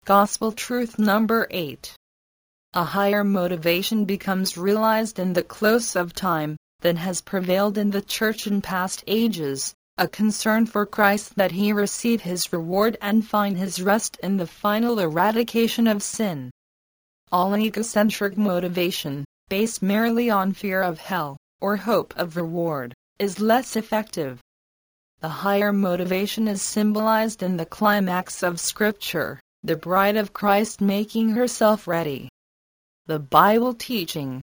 Gospel truth number 8. A higher motivation becomes realized in the close of time than has prevailed in the church in past ages, a concern for Christ that he receive his reward and find his rest in the final eradication of sin. All egocentric motivation, based merely on fear of hell, or hope of reward, is less effective. The higher motivation is symbolized in the climax of Scripture, the bride of Christ making herself ready. The Bible teaching.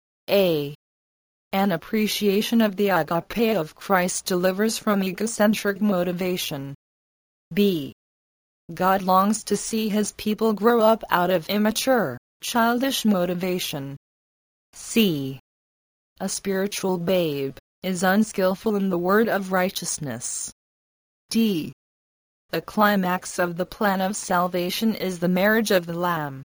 A. An appreciation of the agape of Christ delivers from egocentric motivation. B. God longs to see his people grow up out of immature, childish motivation. C. A spiritual babe is unskillful in the word of righteousness. D. The climax of the plan of salvation is the marriage of the Lamb.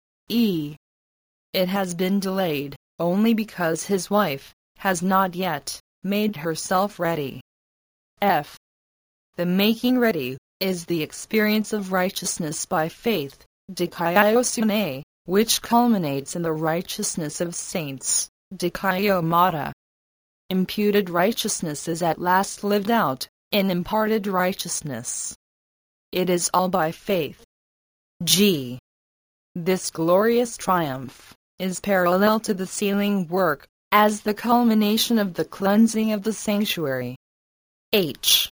E. It has been delayed, only because his wife has not yet made herself ready. F. The making ready is the experience of righteousness by faith, dikaiosune, which culminates in the righteousness of saints, dikaiomata. Imputed righteousness is at last lived out in imparted righteousness. It is all by faith. G. This glorious triumph is parallel to the sealing work, as the culmination of the cleansing of the sanctuary. H.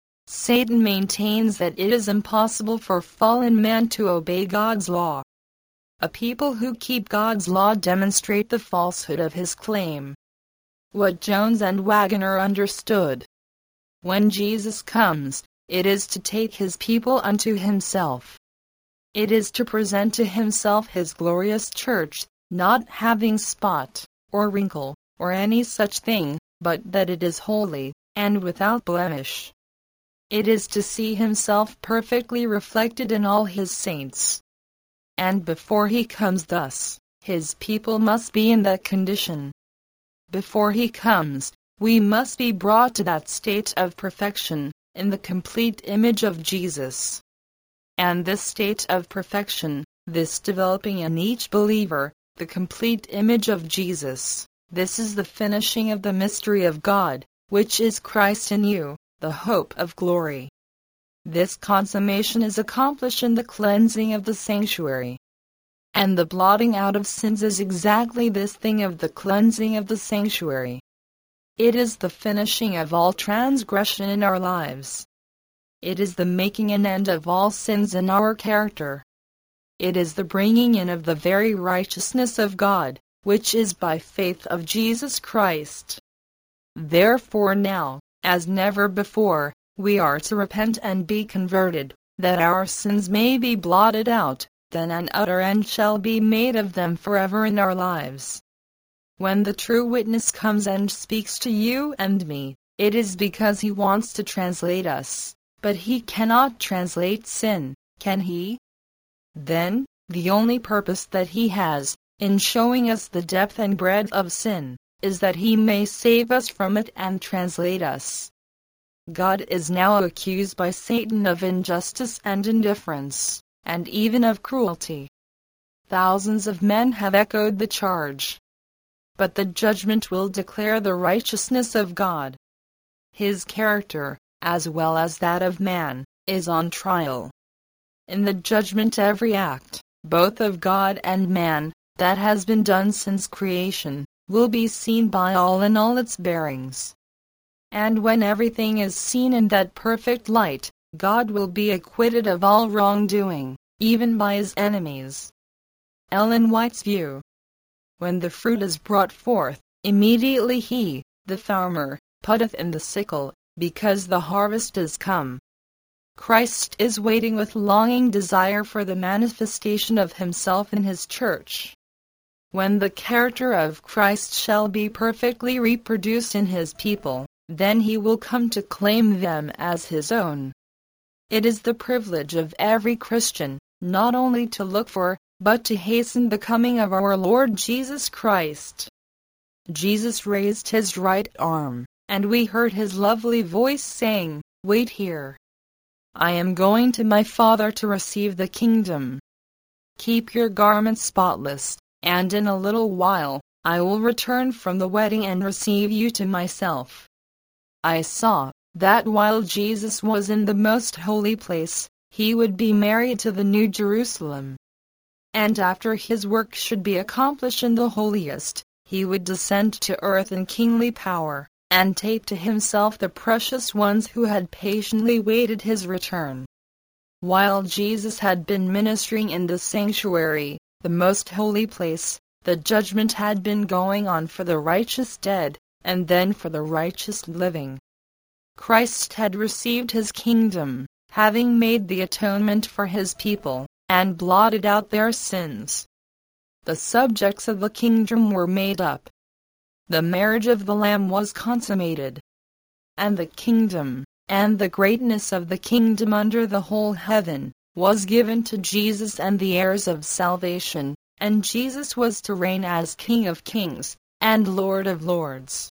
Satan maintains that it is impossible for fallen man to obey God's law. A people who keep God's law demonstrate the falsehood of his claim. What Jones and Waggoner understood. When Jesus comes, it is to take his people unto himself. It is to present to himself his glorious church, not having spot, or wrinkle, or any such thing, but that it is holy, and without blemish. It is to see himself perfectly reflected in all his saints. And before he comes thus, his people must be in that condition. Before he comes, we must be brought to that state of perfection, in the complete image of Jesus. And this state of perfection, this developing in each believer, the complete image of Jesus, this is the finishing of the mystery of God, which is Christ in you, the hope of glory. This consummation is accomplished in the cleansing of the sanctuary. And the blotting out of sins is exactly this thing of the cleansing of the sanctuary. It is the finishing of all transgression in our lives. It is the making an end of all sins in our character. It is the bringing in of the very righteousness of God, which is by faith of Jesus Christ. Therefore now, as never before, we are to repent and be converted, that our sins may be blotted out, then an utter end shall be made of them forever in our lives. When the true witness comes and speaks to you and me, it is because he wants to translate us, but he cannot translate sin, can he? Then, the only purpose that he has, in showing us the depth and breadth of sin, is that he may save us from it and translate us. God is now accused by Satan of injustice and indifference, and even of cruelty. Thousands of men have echoed the charge. But the judgment will declare the righteousness of God. His character, as well as that of man, is on trial. In the judgment every act, both of God and man, that has been done since creation, will be seen by all in all its bearings. And when everything is seen in that perfect light, God will be acquitted of all wrongdoing, even by his enemies. Ellen White's view. When the fruit is brought forth, immediately he, the farmer, putteth in the sickle, because the harvest is come. Christ is waiting with longing desire for the manifestation of himself in his church. When the character of Christ shall be perfectly reproduced in his people, then he will come to claim them as his own. It is the privilege of every Christian, not only to look for, but to hasten the coming of our Lord Jesus Christ. Jesus raised his right arm, and we heard his lovely voice saying, "Wait here." I am going to my Father to receive the kingdom. Keep your garments spotless, and in a little while, I will return from the wedding and receive you to myself." I saw that while Jesus was in the most holy place, he would be married to the New Jerusalem. And after his work should be accomplished in the holiest, he would descend to earth in kingly power, and take to himself the precious ones who had patiently waited his return. While Jesus had been ministering in the sanctuary, the most holy place, the judgment had been going on for the righteous dead, and then for the righteous living. Christ had received his kingdom, having made the atonement for his people, and blotted out their sins. The subjects of the kingdom were made up. The marriage of the Lamb was consummated. And the kingdom, and the greatness of the kingdom under the whole heaven, was given to Jesus and the heirs of salvation, and Jesus was to reign as King of kings, and Lord of lords.